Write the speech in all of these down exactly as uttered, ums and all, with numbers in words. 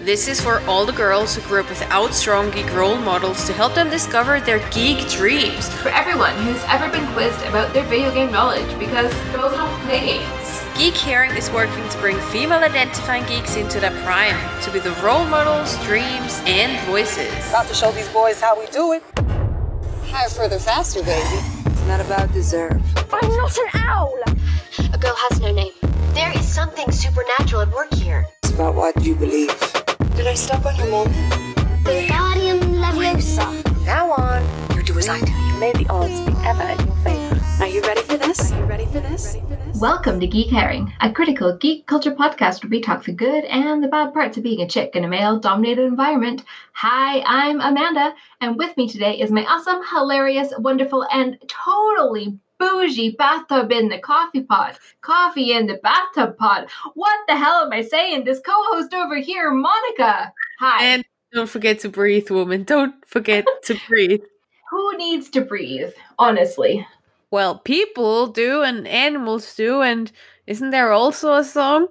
This is for all the girls who grew up without strong geek role models to help them discover their geek dreams. For everyone who's ever been quizzed about their video game knowledge because girls don't play games. Geek Caring is working to bring female-identifying geeks into their prime, to be the role models, dreams, and voices. About to show these boys how we do it. Higher, further, faster, baby. It's not about deserve. I'm not an owl! A girl has no name. There is something supernatural at work here. It's about what you believe. Did I step on your moment? Wingardium Leviosa. Now on, you do as I do. You made the odds be ever in your favor. Are you ready for this? Are you ready for this? Ready for this? Welcome to Geek Caring, a critical geek culture podcast where we talk the good and the bad parts of being a chick in a male-dominated environment. Hi, I'm Amanda, and with me today is my awesome, hilarious, wonderful, and totally bougie bathtub in the coffee pot. Coffee in the bathtub pot. What the hell am I saying? This co-host over here, Monica. Hi. And don't forget to breathe, woman. Don't forget to breathe. Who needs to breathe, honestly? Well, people do and animals do, and isn't there also a song?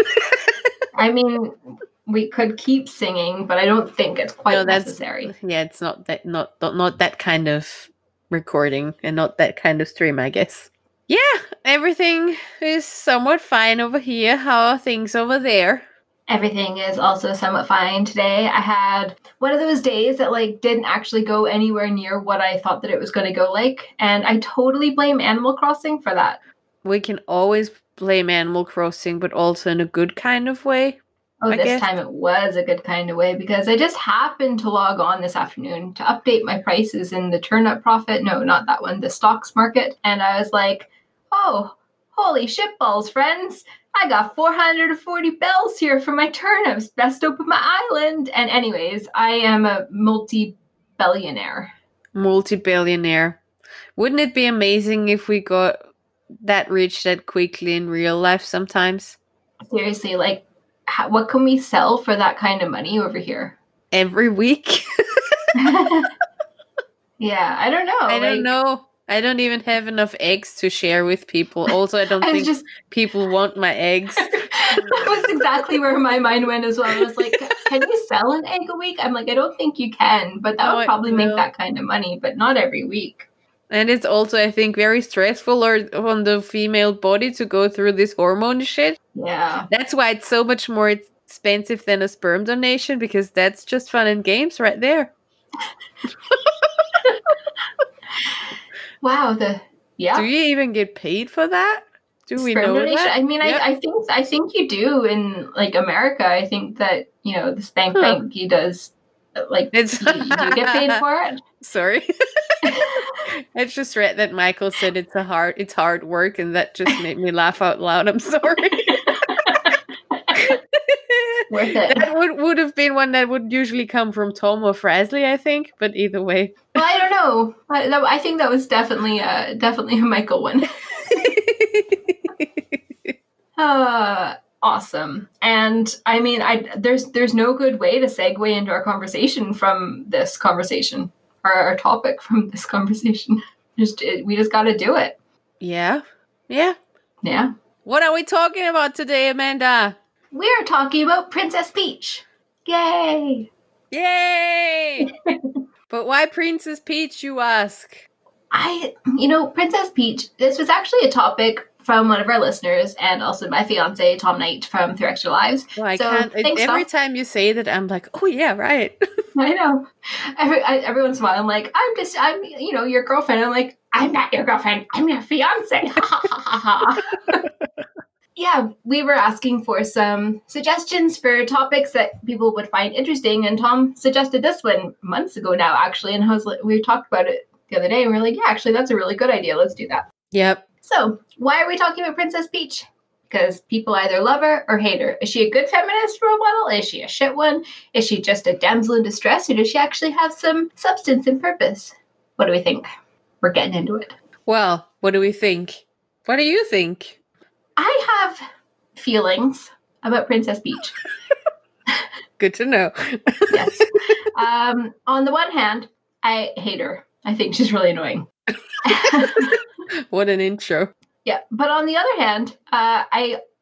I mean, we could keep singing, but I don't think it's quite no, that's, necessary. Yeah, it's not that not, not not that kind of recording and not that kind of stream, I guess. Yeah, everything is somewhat fine over here. How are things over there? Everything is also somewhat fine today. I had one of those days that like didn't actually go anywhere near what I thought that it was going to go like, and I totally blame Animal Crossing for that. We can always blame Animal Crossing, but also in a good kind of way. Oh, I this guess. time it was a good kind of way because I just happened to log on this afternoon to update my prices in the Turnip Profit. No, not that one, the stocks market. And I was like, oh, holy shitballs, friends. I got four hundred forty bells here for my turnips. Best open my island. And anyways, I am a multi-billionaire. Multi-billionaire. Wouldn't it be amazing if we got that rich that quickly in real life sometimes? Seriously, like, how, what can we sell for that kind of money over here? Every week? Yeah, I don't know. I don't like, know. I don't even have enough eggs to share with people. Also, I don't I think just, people want my eggs. that was exactly where my mind went as well. I was like, can you sell an egg a week? I'm like, I don't think you can, but that No, would probably no. make that kind of money, but not every week. And it's also, I think, very stressful or on the female body to go through this hormone shit. Yeah. That's why it's so much more expensive than a sperm donation, because that's just fun and games right there. Wow. The yeah. Do you even get paid for that? Do we Sperm know donation? that? I mean, Yep. I, I think I think you do in like America. I think that you know the Spank Huh. Bank he does. Like, It's do, you- do you get paid for it? Sorry. I just read that Michael said it's a hard it's hard work, and that just made me laugh out loud. I'm sorry. Worth it. That would, would have been one that would usually come from Tom or Frasley, I think. But either way. Well, I don't know. I, that, I think that was definitely uh definitely a Michael one. Uh, awesome. And I mean, I there's there's no good way to segue into our conversation from this conversation, or our topic from this conversation. Just it, we just got to do it. Yeah. Yeah. Yeah. What are we talking about today, Amanda? We are talking about Princess Peach. Yay! Yay! But why Princess Peach, you ask? I, you know, Princess Peach. This was actually a topic from one of our listeners, and also my fiance Tom Knight from Through Extra Lives. Well, I So, can't. thanks, Every Tom. time you say that, I'm like, oh yeah, right. I know. Every I, every once in a while, I'm like, I'm just, I'm, you know, your girlfriend. I'm like, I'm not your girlfriend. I'm your fiance. Ha ha ha ha ha. Yeah, we were asking for some suggestions for topics that people would find interesting, and Tom suggested this one months ago now, actually. And I was like, we talked about it the other day, and we were like, yeah, actually, that's a really good idea. Let's do that. Yep. So, why are we talking about Princess Peach? Because people either love her or hate her. Is she a good feminist role model? Is she a shit one? Is she just a damsel in distress? Or does she actually have some substance and purpose? What do we think? We're getting into it. Well, what do we think? What do you think? I have feelings about Princess Peach. Good to know. Yes. Um, on the one hand, I hate her. I think she's really annoying. What an intro. Yeah, but on the other hand, uh, I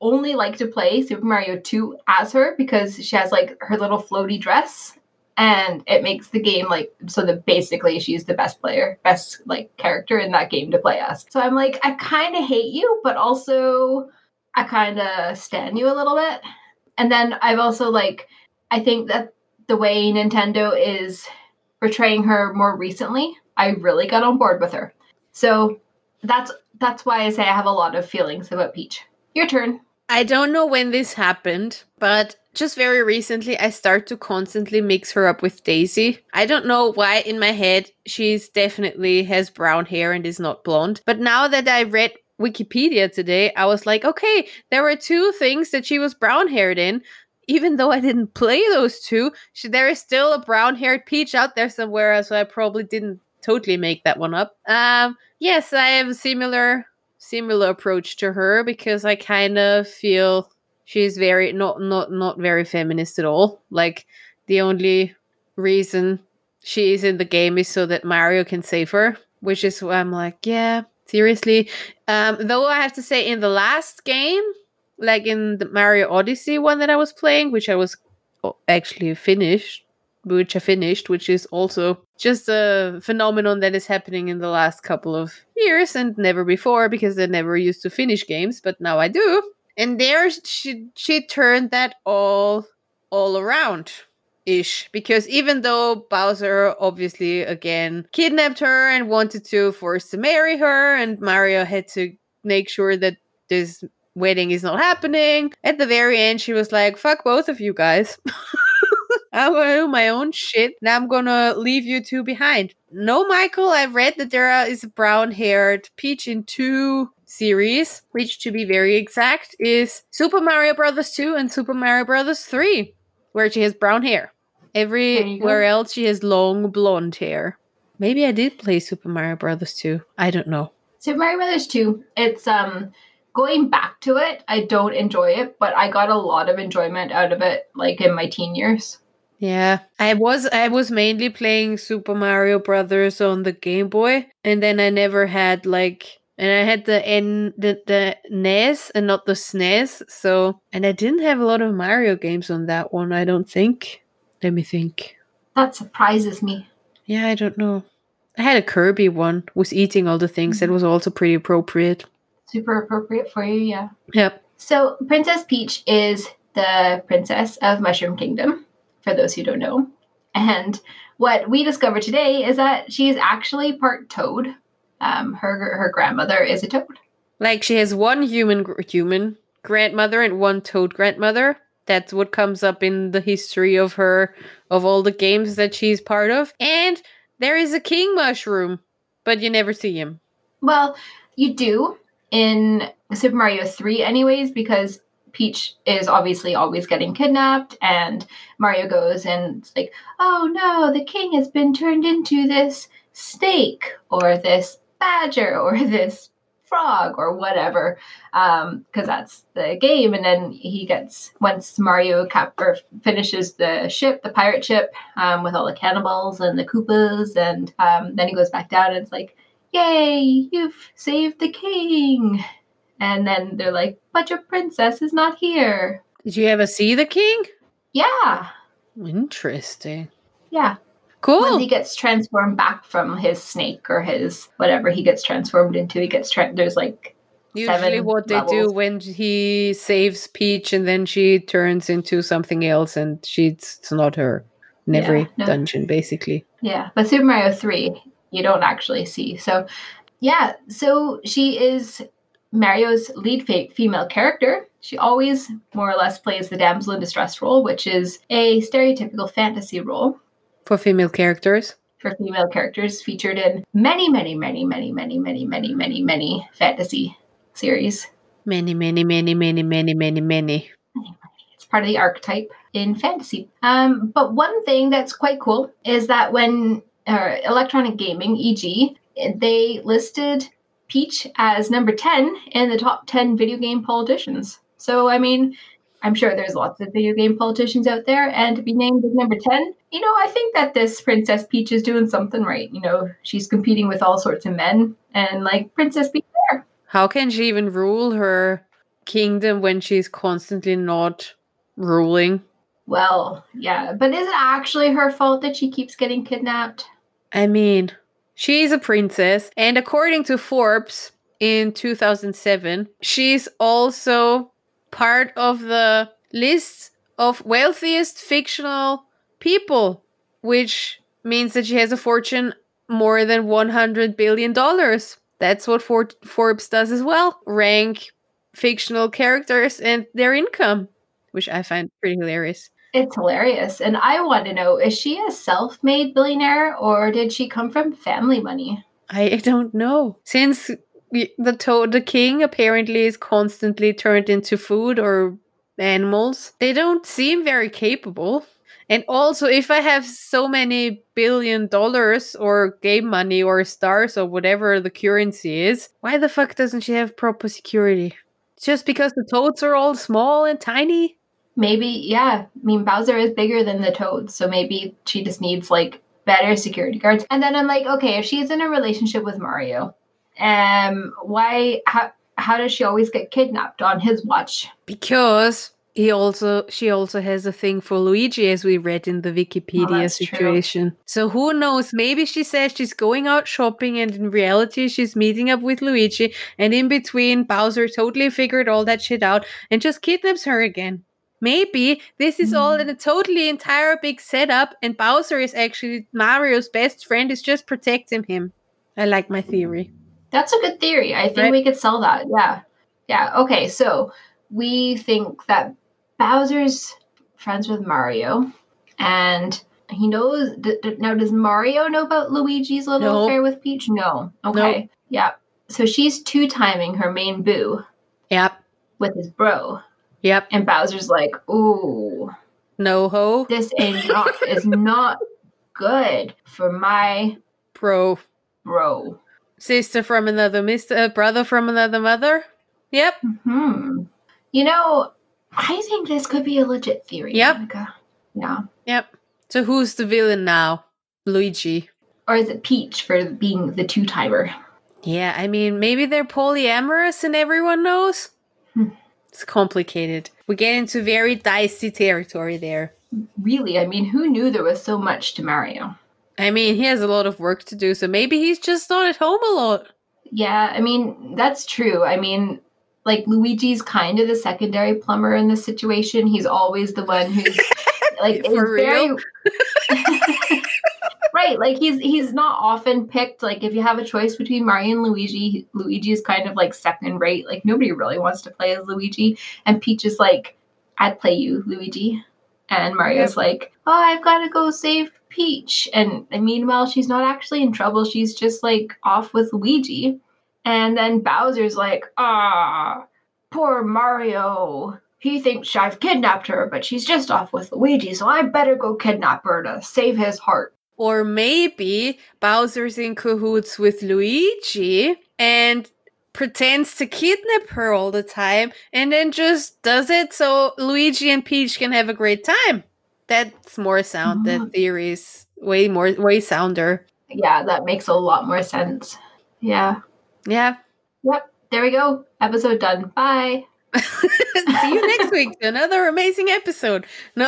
only like to play Super Mario two as her because she has like her little floaty dress. And it makes the game like so that basically she's the best player, best like character in that game to play as. So I'm like, I kind of hate you, but also I kind of stan you a little bit. And then I've also like, I think that the way Nintendo is portraying her more recently, I really got on board with her. So that's that's why I say I have a lot of feelings about Peach. Your turn. I don't know when this happened, but just very recently I start to constantly mix her up with Daisy. I don't know why in my head she's definitely has brown hair and is not blonde. But now that I read Wikipedia today, I was like, okay, there were two things that she was brown haired in. Even though I didn't play those two, she, there is still a brown haired Peach out there somewhere, so I probably didn't totally make that one up. Um, yes, I have a similar similar approach to her because I kind of feel she's very not not not very feminist at all. Like the only reason she is in the game is so that Mario can save her, which is why I'm like, yeah, seriously. Um, though I have to say, in the last game, like in the Mario Odyssey one that I was playing, which I was actually finished, which I finished, which is also just a phenomenon that is happening in the last couple of years and never before, because I never used to finish games, but now I do. And there she she turned that all all around ish, because even though Bowser obviously again kidnapped her and wanted to force to marry her, and Mario had to make sure that this wedding is not happening, at the very end she was like, fuck both of you guys. I'm gonna do my own shit, and I'm gonna leave you two behind. No, Michael, I've read that there is a brown-haired Peach in two series, which, to be very exact, is Super Mario Bros. two and Super Mario Bros. three, where she has brown hair. Everywhere else, she has long blonde hair. Maybe I did play Super Mario Bros. two. I don't know. Super Mario Bros. two, it's, um... going back to it, I don't enjoy it, but I got a lot of enjoyment out of it, like, in my teen years. Yeah, I was I was mainly playing Super Mario Brothers on the Game Boy, and then I never had like, and I had the N the, the N E S and not the S N E S. So, and I didn't have a lot of Mario games on that one, I don't think. Let me think. That surprises me. Yeah, I don't know. I had a Kirby one, was eating all the things. Mm-hmm. That was also pretty appropriate. Super appropriate for you, yeah. Yep. So, Princess Peach is the princess of Mushroom Kingdom, for those who don't know. And what we discovered today is that she is actually part toad. Um, her her grandmother is a toad. Like, she has one human human grandmother and one toad grandmother. That's what comes up in the history of her, of all the games that she's part of. And there is a king mushroom, but you never see him. Well, you do in Super Mario three anyways, because Peach is obviously always getting kidnapped, and Mario goes and it's like, oh no, the king has been turned into this snake or this badger or this frog or whatever, um, because that's the game. And then he gets, once Mario cap or finishes the ship, the pirate ship, um, with all the cannibals and the Koopas, and um, then he goes back down and it's like, yay, you've saved the king. And then they're like, but your princess is not here. Did you ever see the king? Yeah. Interesting. Yeah. Cool. Once he gets transformed back from his snake or his whatever he gets transformed into, he gets tra- there's like usually seven what they levels. do when he saves Peach and then she turns into something else, and she's it's not her in every yeah, no. dungeon basically. Yeah, but Super Mario three you don't actually see. So yeah, so she is Mario's lead fa- female character. She always more or less plays the damsel in distress role, which is a stereotypical fantasy role. For female characters? For female characters featured in many, many, many, many, many, many, many, many, many fantasy series. Many, many, many, many, many, many, many. It's part of the archetype in fantasy. Um, but one thing that's quite cool is that when uh, Electronic Gaming, E G, they listed Peach as number ten in the top ten video game politicians. So, I mean, I'm sure there's lots of video game politicians out there, and to be named as number ten, you know, I think that this Princess Peach is doing something right. You know, she's competing with all sorts of men, and like, Princess Peach there. How can she even rule her kingdom when she's constantly not ruling. Well, yeah, but is it actually her fault that she keeps getting kidnapped? I mean, she's a princess, and according to Forbes in two thousand seven, she's also part of the list of wealthiest fictional people, which means that she has a fortune more than one hundred billion dollars. That's what For- Forbes does as well. Rank fictional characters and their income, which I find pretty hilarious. It's hilarious. And I want to know, is she a self-made billionaire or did she come from family money? I don't know. Since the toad, the king apparently is constantly turned into food or animals, they don't seem very capable. And also, if I have so many billion dollars or game money or stars or whatever the currency is, why the fuck doesn't she have proper security? Just because the toads are all small and tiny? Maybe, yeah. I mean, Bowser is bigger than the toads, so maybe she just needs, like, better security guards. And then I'm like, okay, if she's in a relationship with Mario, um, why, how, how does she always get kidnapped on his watch? Because he also, she also has a thing for Luigi, as we read in the Wikipedia Oh, situation. True. So who knows? Maybe she says she's going out shopping, and in reality, she's meeting up with Luigi. And in between, Bowser totally figured all that shit out and just kidnaps her again. Maybe this is all in a totally entire big setup, and Bowser is actually Mario's best friend, is just protecting him. I like my theory. That's a good theory. I think right? we could sell that. Yeah. Yeah. Okay. So we think that Bowser's friends with Mario, and he knows. D- d- now, does Mario know about Luigi's little nope. affair with Peach? No. Okay. Nope. Yeah. So she's two-timing her main boo. Yep. With his bro. Yep. And Bowser's like, ooh. No ho. This ain't not, is not good for my bro. Bro. Sister from another mister, uh, brother from another mother. Yep. Hmm. You know, I think this could be a legit theory. Yep. Monica. Yeah. Yep. So who's the villain now? Luigi. Or is it Peach for being the two-timer? Yeah, I mean, maybe they're polyamorous and everyone knows. Hmm. It's complicated. We get into very dicey territory there. Really? I mean, who knew there was so much to Mario? I mean, he has a lot of work to do, so maybe he's just not at home a lot. Yeah, I mean, that's true. I mean, like, Luigi's kind of the secondary plumber in this situation. He's always the one who's, like, For real? Very... Right, like, he's he's not often picked. Like, if you have a choice between Mario and Luigi, Luigi is kind of, like, second rate. Like, nobody really wants to play as Luigi. And Peach is like, I'd play you, Luigi. And Mario's yep. like, oh, I've got to go save Peach. And, and meanwhile, she's not actually in trouble. She's just, like, off with Luigi. And then Bowser's like, ah, poor Mario. He thinks I've kidnapped her, but she's just off with Luigi, so I better go kidnap her to save his heart. Or maybe Bowser's in cahoots with Luigi and pretends to kidnap her all the time and then just does it so Luigi and Peach can have a great time. That's more sound. Mm-hmm. That theory is way more, way sounder. Yeah, that makes a lot more sense. Yeah. Yeah. Yep. There we go. Episode done. Bye. See you next week. Another amazing episode. No.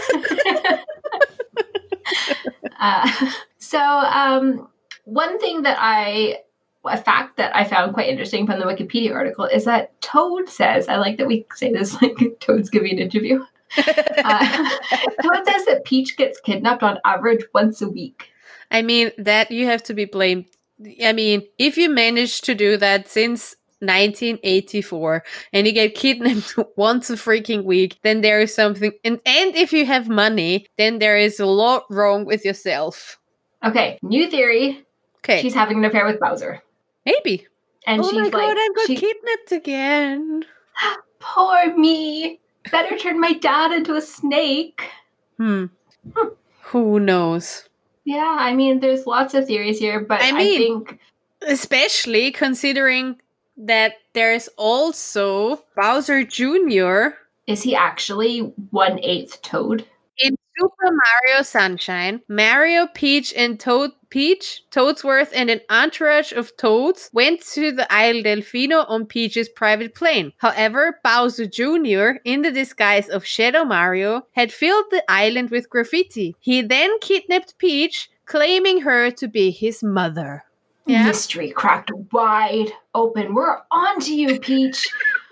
uh, so, um, one thing that I, a fact that I found quite interesting from the Wikipedia article is that Toad says, I like that we say this like Toad's giving an interview. Uh, Toad says that Peach gets kidnapped on average once a week. I mean, that you have to be blamed. I mean, if you manage to do that since nineteen eighty-four and you get kidnapped once a freaking week, then there is something. And, and if you have money, then there is a lot wrong with yourself. Okay, new theory. Okay. She's having an affair with Bowser. Maybe. And oh she's my like, god, I got she, kidnapped again. Poor me. Better turn my dad into a snake. Hmm. hmm. Who knows? Yeah, I mean, there's lots of theories here, but I, mean, I think... Especially considering that there's also Bowser Junior Is he actually one-eighth Toad? In Super Mario Sunshine, Mario, Peach, and Toad Peach, Toadsworth, and an entourage of Toads went to the Isle Delfino on Peach's private plane. However, Bowser Junior, in the disguise of Shadow Mario, had filled the island with graffiti. He then kidnapped Peach, claiming her to be his mother. Yeah. Mystery cracked wide open. We're on to you, Peach.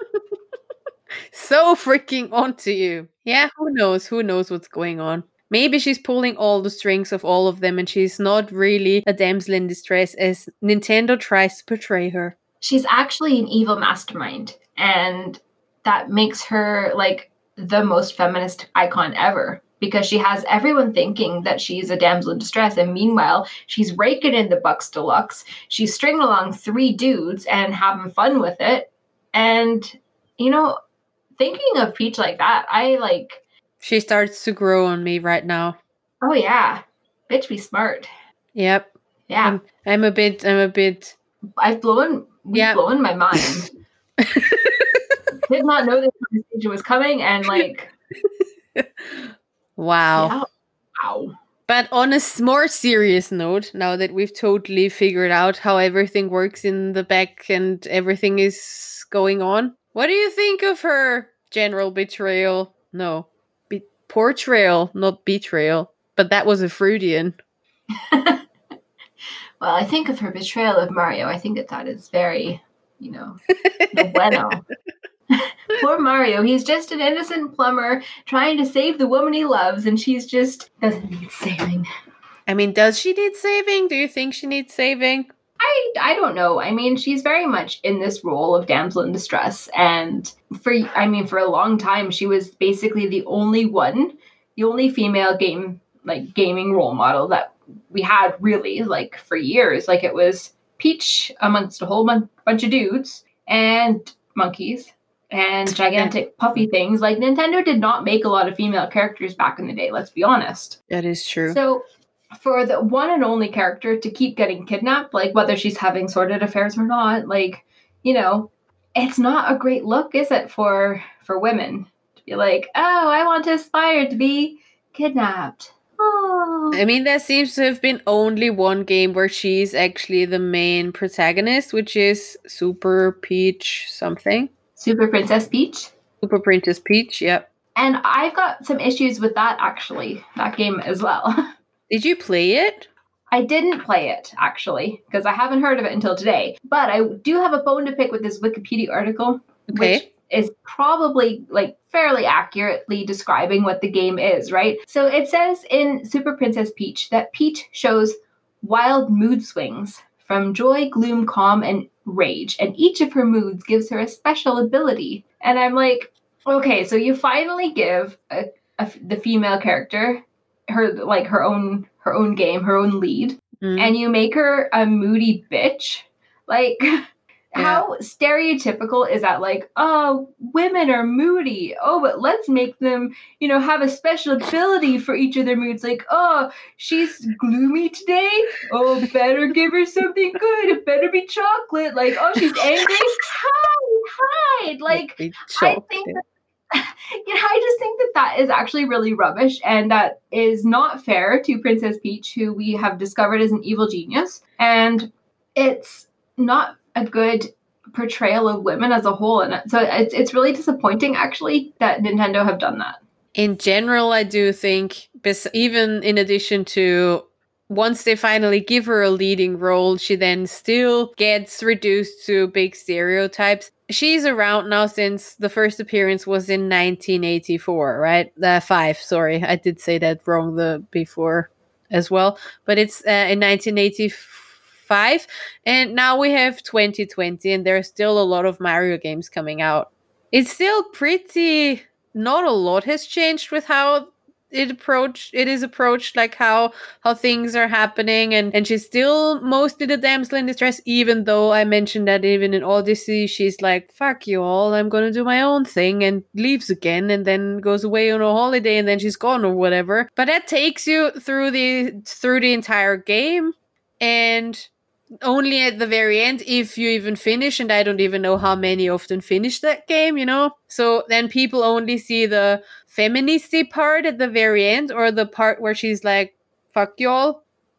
So freaking onto you. Yeah, who knows? Who knows what's going on? Maybe she's pulling all the strings of all of them and she's not really a damsel in distress as Nintendo tries to portray her. She's actually an evil mastermind, and that makes her like the most feminist icon ever because she has everyone thinking that she's a damsel in distress, and meanwhile she's raking in the bucks deluxe. She's stringing along three dudes and having fun with it. And, you know, thinking of Peach like that, I like... She starts to grow on me right now. Oh, yeah. Bitch, be smart. Yep. Yeah. I'm, I'm a bit, I'm a bit... I've blown, we've yep. blown my mind. Did not know this conversation was coming, and like... Wow. Yeah. Wow. But on a more serious note, now that we've totally figured out how everything works in the back and everything is going on, what do you think of her general betrayal? No. Portrayal, not betrayal. But that was a Freudian. Well, I think of her betrayal of Mario. I think that that is very, you know, no bueno. Poor Mario. He's just an innocent plumber trying to save the woman he loves, and she's just doesn't need saving. I mean, does she need saving? Do you think she needs saving? I, I don't know. I mean, she's very much in this role of damsel in distress. And for, I mean, for a long time, she was basically the only one, the only female game, like gaming role model that we had really like for years. Like it was Peach amongst a whole bun- bunch of dudes and monkeys and gigantic puffy things. Like Nintendo did not make a lot of female characters back in the day. Let's be honest. That is true. So for the one and only character to keep getting kidnapped, like whether she's having sordid affairs or not, like, you know, it's not a great look, is it, for for women to be like, oh, I want to aspire to be kidnapped. Oh. I mean, there seems to have been only one game where she's actually the main protagonist, which is Super Peach something. Super Princess Peach? Super Princess Peach, yep. And I've got some issues with that, actually, that game as well. Did you play it? I didn't play it, actually, because I haven't heard of it until today. But I do have a bone to pick with this Wikipedia article, okay. which is probably, like, fairly accurately describing what the game is, right? So it says in Super Princess Peach that Peach shows wild mood swings from joy, gloom, calm, and rage. And each of her moods gives her a special ability. And I'm like, okay, so you finally give a, a, the female character her like her own her own game, her own lead, mm. and you make her a moody bitch. Like, yeah. How stereotypical is that? Like, oh, women are moody. Oh, but let's make them, you know, have a special ability for each of their moods. Like, oh, she's gloomy today. Oh, better give her something good. It better be chocolate. Like, oh, she's angry. Hide, hide. Like, I think that you know, I just think that that is actually really rubbish, and that is not fair to Princess Peach, who we have discovered is an evil genius, and it's not a good portrayal of women as a whole. And so it's it's really disappointing, actually, that Nintendo have done that. In general, I do think, even in addition to once they finally give her a leading role, she then still gets reduced to big stereotypes. She's around now since the first appearance was in nineteen eighty-four, right? Uh, five, sorry. I did say that wrong the before as well. But it's uh, in nineteen eighty-five. And now we have twenty twenty, and there's still a lot of Mario games coming out. It's still pretty... Not a lot has changed with how it approached it is approached, like how how things are happening, and and she's still mostly the damsel in distress, even though I mentioned that even in Odyssey she's like, fuck you all, I'm gonna do my own thing, and leaves again, and then goes away on a holiday, and then she's gone or whatever. But that takes you through the through the entire game, and only at the very end, if you even finish, and I don't even know how many often finish that game, you know? So then people only see the feministy part at the very end, or the part where she's like, fuck y'all.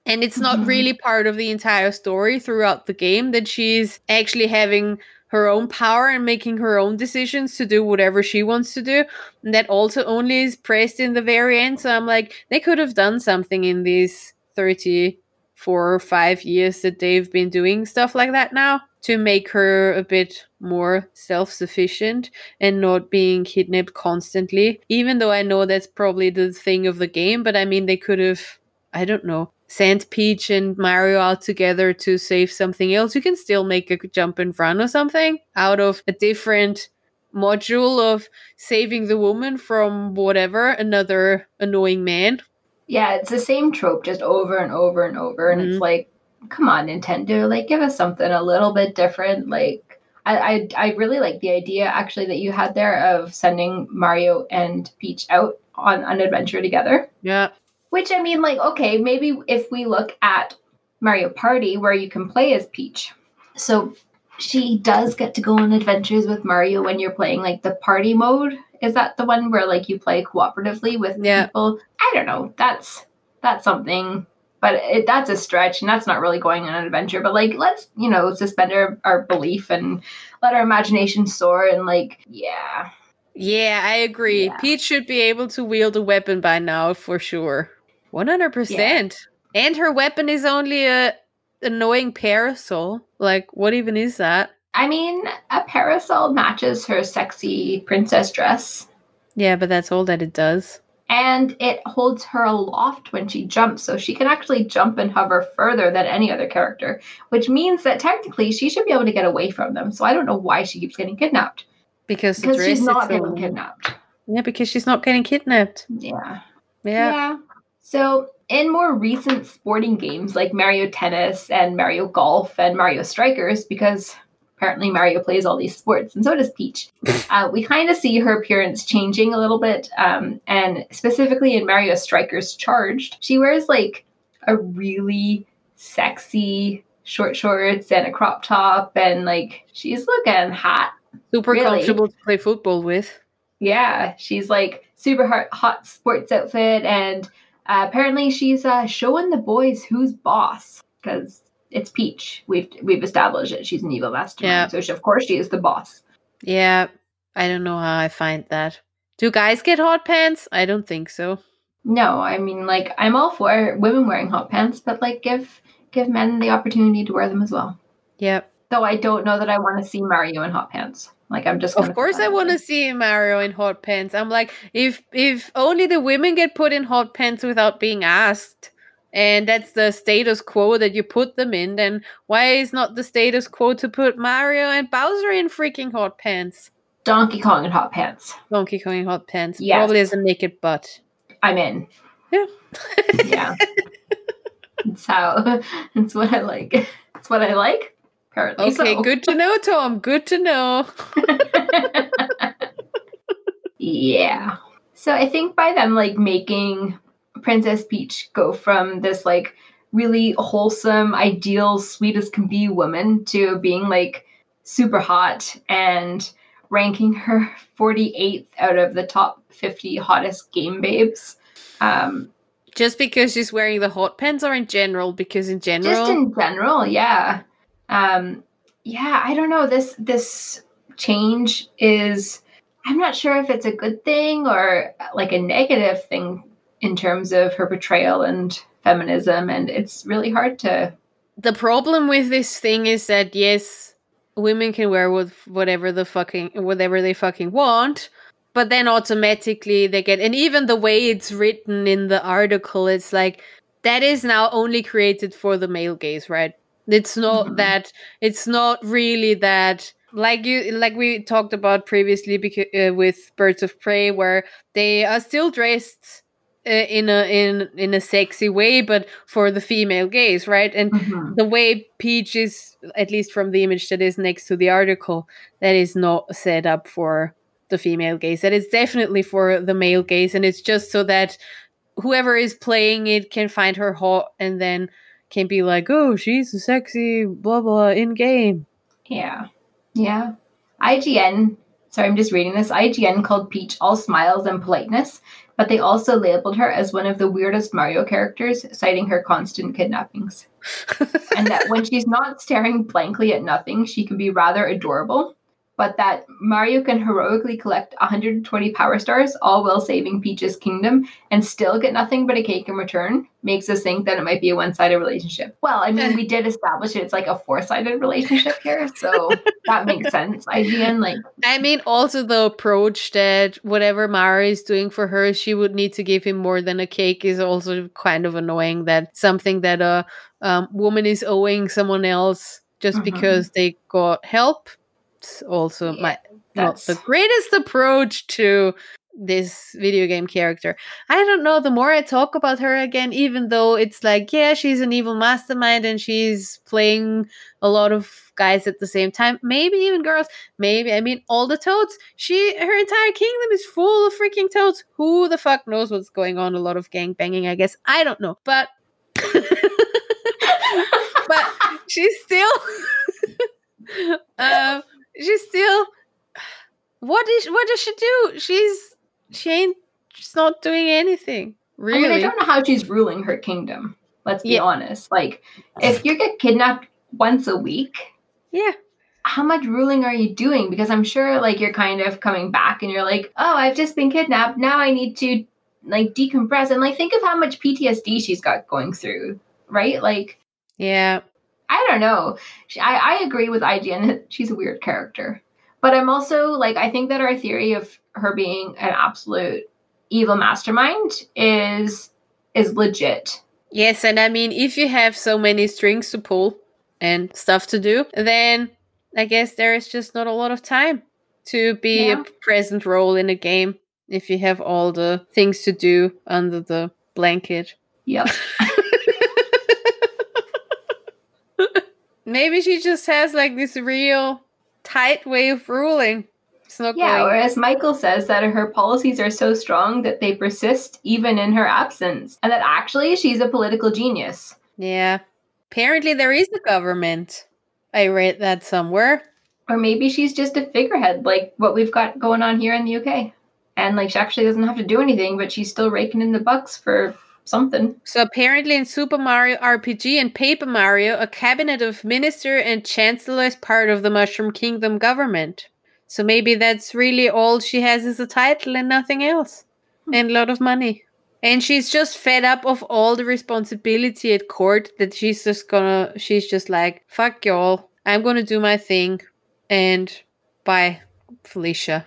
And it's not Mhm. really part of the entire story throughout the game that she's actually having her own power and making her own decisions to do whatever she wants to do. And that also only is pressed in the very end. So I'm like, they could have done something in these thirty-four or five years that they've been doing stuff like that now to make her a bit more self-sufficient and not being kidnapped constantly. Even though I know that's probably the thing of the game, but I mean, they could have, I don't know, sent Peach and Mario out together to save something else. You can still make a jump and run or something out of a different module of saving the woman from whatever, another annoying man. Yeah, it's the same trope just over and over and over. And Mhm. it's like, come on, Nintendo, like give us something a little bit different. Like I, I I really like the idea actually that you had there of sending Mario and Peach out on an adventure together. Yeah. Which, I mean, like, okay, maybe if we look at Mario Party, where you can play as Peach. So she does get to go on adventures with Mario when you're playing, like, the party mode. Is that the one where, like, you play cooperatively with Yeah. people? I don't know. That's that's something. But it, that's a stretch, and that's not really going on an adventure. But, like, let's, you know, suspend our, our belief and let our imagination soar. And, like, yeah. Yeah, I agree. Yeah. Peach should be able to wield a weapon by now for sure. one hundred percent. And her weapon is only a annoying parasol. Like, what even is that? I mean, a parasol matches her sexy princess dress. Yeah, but that's all that it does. And it holds her aloft when she jumps, so she can actually jump and hover further than any other character, which means that technically she should be able to get away from them. So I don't know why she keeps getting kidnapped. Because the Because dress she's is not so- getting kidnapped. Yeah, because she's not getting kidnapped. Yeah. Yeah. So in more recent sporting games like Mario Tennis and Mario Golf and Mario Strikers, because apparently Mario plays all these sports, and so does Peach, uh, we kind of see her appearance changing a little bit. Um, and specifically in Mario Strikers Charged, she wears like a really sexy short shorts and a crop top, and like she's looking hot. Super Really? comfortable to play football with. Yeah, she's like super hot, hot sports outfit, and uh, apparently she's uh, showing the boys who's boss because it's Peach. We've we've established that she's an evil mastermind, Yeah. so she, of course she is the boss. Yeah, I don't know how I find that. Do guys get hot pants? I don't think so. No, I mean like I'm all for women wearing hot pants, but like give give men the opportunity to wear them as well. Yeah. Though I don't know that I want to see Mario in hot pants. Like I'm just. Of gonna course put that I out want to there. see Mario in hot pants. I'm like, if if only the women get put in hot pants without being asked, and that's the status quo that you put them in, then why is not the status quo to put Mario and Bowser in freaking hot pants? Donkey Kong in hot pants. Donkey Kong in hot pants. Yes. Probably as a naked butt. I'm in. Yeah. Yeah. It's how. It's what I like. It's what I like. Apparently Okay, so. good to know, Tom. Good to know. Yeah. So I think by them like making Princess Peach go from this like really wholesome, ideal, sweet as can be woman to being like super hot and ranking her forty-eighth out of the top fifty hottest game babes. Um, Just because she's wearing the hot pants, or in general? Because in general, just in general, yeah. Um, yeah, I don't know. This this change is, I'm not sure if it's a good thing or like a negative thing in terms of her portrayal and feminism, and it's really hard to. the problem with this thing is that yes, women can wear what, whatever the fucking whatever they fucking want, but then automatically they get, and even the way it's written in the article, it's like that is now only created for the male gaze, right? It's not Mhm. that. It's not really that. Like you, like we talked about previously, because, uh, with Birds of Prey, where they are still dressed uh, in a in in a sexy way, but for the female gaze, right? And Mhm. the way Peach is, at least from the image that is next to the article, that is not set up for the female gaze. That is definitely for the male gaze, and it's just so that whoever is playing it can find her hot and then can be like, oh, she's a sexy blah blah in game. Yeah. Yeah. I G N, sorry, I'm just reading this. I G N called Peach all smiles and politeness, but they also labeled her as one of the weirdest Mario characters, citing her constant kidnappings. And that when she's not staring blankly at nothing, she can be rather adorable, but that Mario can heroically collect one hundred twenty power stars, all while saving Peach's kingdom, and still get nothing but a cake in return, makes us think that it might be a one-sided relationship. Well, I mean, we did establish it. It's like a four-sided relationship here, so that makes sense. I mean, like, I mean, also the approach that whatever Mario is doing for her, she would need to give him more than a cake is also kind of annoying. That something that a um, woman is owing someone else just mm-hmm. because they got help. Also yeah, my not the greatest approach to this video game character. I don't know, the more I talk about her again, even though it's like, yeah, she's an evil mastermind and she's playing a lot of guys at the same time, maybe even girls, maybe, I mean, all the toads, she her entire kingdom is full of freaking toads. Who the fuck knows what's going on? A lot of gang banging, I guess. I don't know, but but she's still um She's still. What is? What does she do? She's. She ain't. She's not doing anything. Really. I mean, I don't know how she's ruling her kingdom. Let's be yeah. honest. Like, if you get kidnapped once a week, yeah, how much ruling are you doing? Because I'm sure, like, you're kind of coming back and you're like, oh, I've just been kidnapped. Now I need to, like, decompress and like think of how much P T S D she's got going through, right? Like, yeah. I don't know. I, I agree with I G N that she's a weird character. But I'm also, like, I think that our theory of her being an absolute evil mastermind is is legit. Yes, and I mean, if you have so many strings to pull and stuff to do, then I guess there is just not a lot of time to be yeah. a present role in a game if you have all the things to do under the blanket. Yep. Maybe she just has like this real tight way of ruling. It's not yeah, going... or as Michael says, that her policies are so strong that they persist even in her absence. And that actually she's a political genius. Yeah. Apparently there is a government. I read that somewhere. Or maybe she's just a figurehead, like what we've got going on here in the U K. And like she actually doesn't have to do anything, but she's still raking in the bucks for something. So apparently in Super Mario R P G and Paper Mario, a cabinet of minister and chancellor is part of the Mushroom Kingdom government. So maybe that's really all she has is a title and nothing else. Hmm. And a lot of money. And she's just fed up of all the responsibility at court that she's just gonna, she's just like, fuck y'all, I'm gonna do my thing. And bye, Felicia.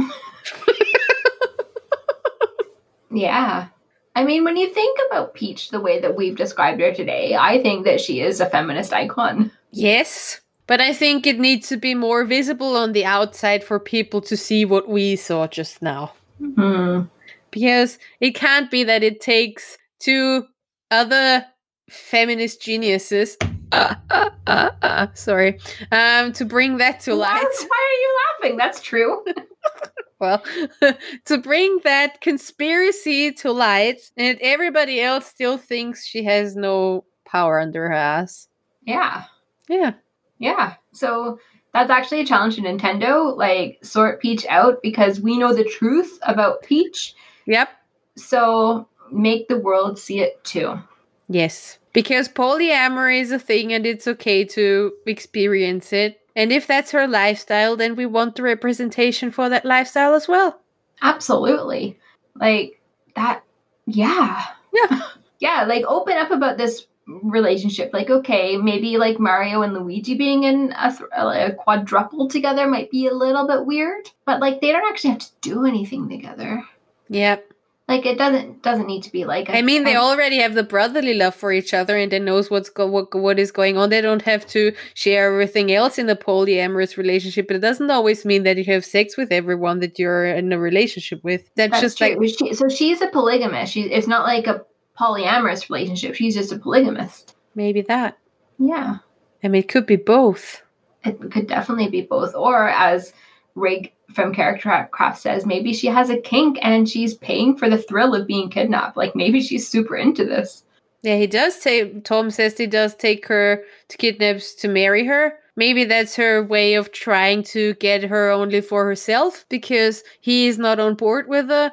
Yeah. I mean, when you think about Peach the way that we've described her today, I think that she is a feminist icon. Yes, but I think it needs to be more visible on the outside for people to see what we saw just now. Mm-hmm. Because it can't be that it takes two other feminist geniuses, uh, uh, uh, uh, sorry, um, to bring that to light. Why, why are you laughing? That's true. Well, to bring that conspiracy to light, and everybody else still thinks she has no power under her ass. Yeah. Yeah. Yeah. So that's actually a challenge to Nintendo. Like, sort Peach out because we know the truth about Peach. Yep. So make the world see it too. Yes. Because polyamory is a thing and it's okay to experience it. And if that's her lifestyle, then we want the representation for that lifestyle as well. Absolutely. Like, that, yeah. Yeah. Yeah, like, open up about this relationship. Like, okay, maybe, like, Mario and Luigi being in a, th- a quadruple together might be a little bit weird. But, like, they don't actually have to do anything together. Yep. Like, it doesn't doesn't need to be like... A, I mean, they a, already have the brotherly love for each other and they knows what's go- what, what is going on. They don't have to share everything else in a polyamorous relationship, but it doesn't always mean that you have sex with everyone that you're in a relationship with. That's, That's just true. like... She, so she's a polygamist. She, it's not like a polyamorous relationship. She's just a polygamist. Maybe that. Yeah. I mean, it could be both. It could definitely be both. Or as Rig from Character Craft says, maybe she has a kink and she's paying for the thrill of being kidnapped. Like, maybe she's super into this. Yeah, he does take, Tom says he does take her to kidnaps to marry her. Maybe that's her way of trying to get her only for herself because he is not on board with a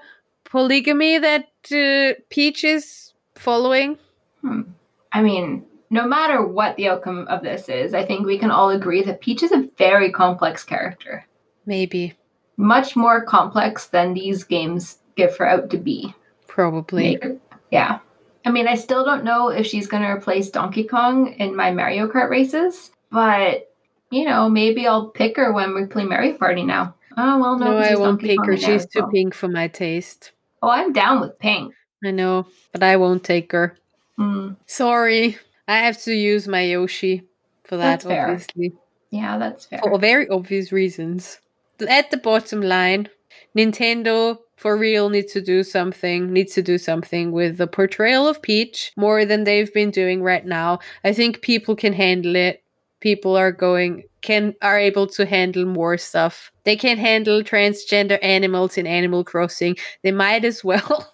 polygamy that uh, Peach is following? Hmm. I mean, no matter what the outcome of this is, I think we can all agree that Peach is a very complex character. Maybe. Much more complex than these games give her out to be. Probably. Maybe. Yeah. I mean, I still don't know if she's going to replace Donkey Kong in my Mario Kart races, but, you know, maybe I'll pick her when we play Mario Party now. Oh, well, no. No, I won't Donkey pick Kong her. in there She's as too well. pink for my taste. Oh, I'm down with pink. I know, but I won't take her. Mm, Sorry. I have to use my Yoshi for that, That's fair. obviously. yeah, that's fair. For very obvious reasons. At the bottom line, Nintendo for real needs to do something, needs to do something with the portrayal of Peach more than they've been doing right now. I think people can handle it. People are going, can, are able to handle more stuff. They can handle transgender animals in Animal Crossing. They might as well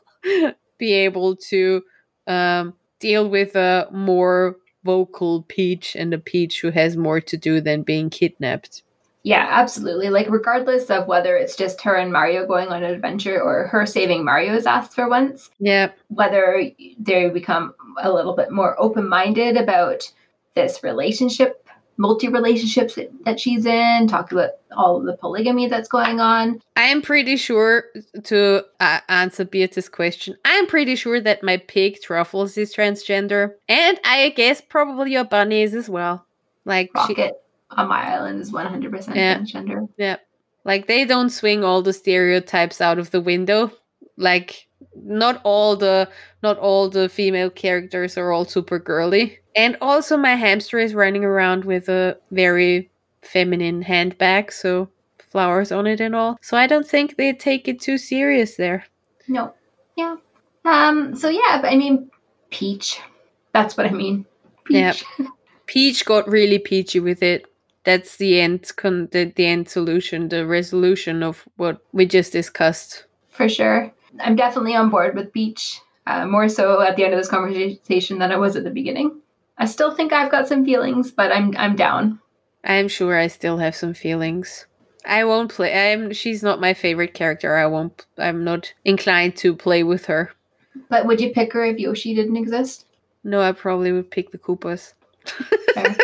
be able to um, deal with a more vocal Peach and a Peach who has more to do than being kidnapped. Yeah, absolutely. Like, regardless of whether it's just her and Mario going on an adventure or her saving Mario's ass for once, Yeah. whether they become a little bit more open-minded about this relationship, multi-relationships that, that she's in, talk about all of the polygamy that's going on. I am pretty sure, to uh, answer Beatrice's question, I am pretty sure that my pig Truffles is transgender. And I guess probably your bunny is as well. Like, she, Rocket on my island is one hundred percent Yeah. transgender. yeah. Like, they don't swing all the stereotypes out of the window. Like, not all the not all the female characters are all super girly. And also my hamster is running around with a very feminine handbag, so flowers on it and all. So I don't think they take it too serious there. No. Yeah. Um. So, yeah, but I mean, Peach. That's what I mean. Peach. Yeah. Peach got really peachy with it. That's the end con- the, the end solution, the resolution of what we just discussed. For sure. I'm definitely on board with Peach. Uh, more so at the end of this conversation than I was at the beginning. I still think I've got some feelings, but I'm I'm down. I'm sure I still have some feelings. I won't play. I'm. She's not my favorite character. I won't. I'm not inclined to play with her. But would you pick her if Yoshi didn't exist? No, I probably would pick the Koopas. Fair.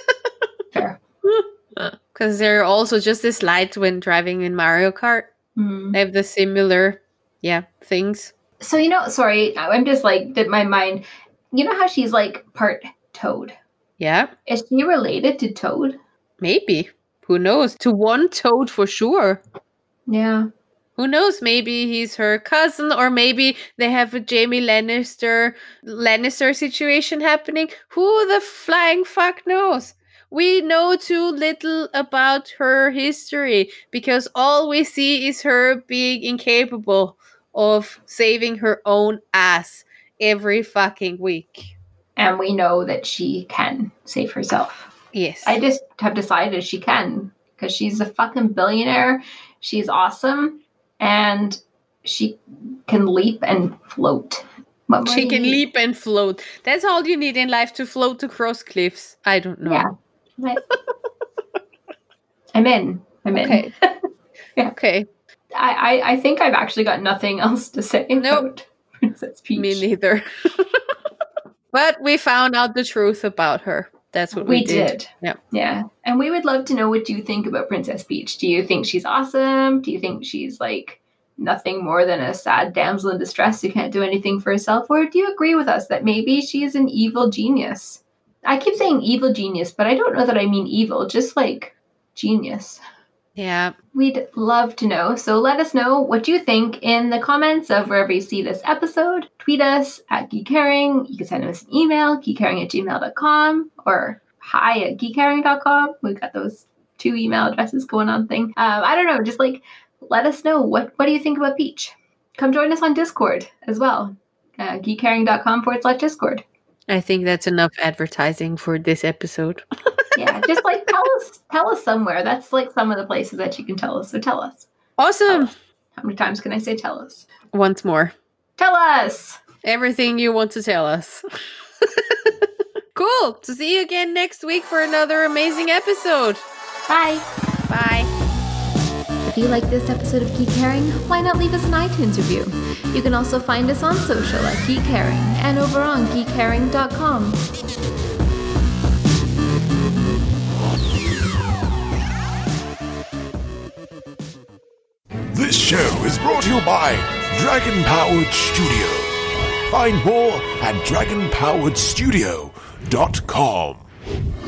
Fair. Because they're also just as light when driving in Mario Kart. Hmm. They have the similar, yeah, things. So, you know, sorry, I'm just like, did my mind, you know how she's like part Toad? Yeah, Is she related to Toad? maybe. Who knows? To one Toad for sure. Yeah. Who knows? Maybe he's her cousin, or maybe they have a Jamie Lannister Lannister situation happening. Who the flying fuck knows? We know too little about her history because all we see is her being incapable of saving her own ass every fucking week. And we know that she can save herself. Yes. I just have decided she can because she's a fucking billionaire. She's awesome. And she can leap and float. What more She do can you need? leap and float. That's all you need in life, to float across cliffs. I don't know. Yeah. Right. I'm in. I'm in. Okay. Yeah. Okay. I, I, I think I've actually got nothing else to say Nope. about Princess Peach. Me neither. But we found out the truth about her. That's what we, We did. did. Yeah. Yeah. And we would love to know what you think about Princess Peach. Do you think she's awesome? Do you think she's like nothing more than a sad damsel in distress who can't do anything for herself? Or do you agree with us that maybe she's an evil genius? I keep saying evil genius, but I don't know that I mean evil, just like genius. Yeah. We'd love to know. So let us know what you think in the comments of wherever you see this episode. Tweet us at Geek Herring. You can send us an email, geekherring at gmail dot com, or hi at geekherring dot com. We've got those two email addresses going on thing. Um, I don't know. Just like, let us know. What, what do you think about Peach? Come join us on Discord as well. Uh, geekherring dot com forward slash Discord. I think that's enough advertising for this episode. Yeah, just like tell us, tell us somewhere. That's like some of the places that you can tell us. So tell us. Awesome. How many times can I say tell us? Once more. Tell us! Everything you want to tell us. Cool. To see you again next week for another amazing episode. Bye! Bye. If you like this episode of Geek Herring, why not leave us an iTunes review? You can also find us on social at Geek Herring and over on geek herring dot com. This show is brought to you by Dragon Powered Studio. Find more at dragon powered studio dot com.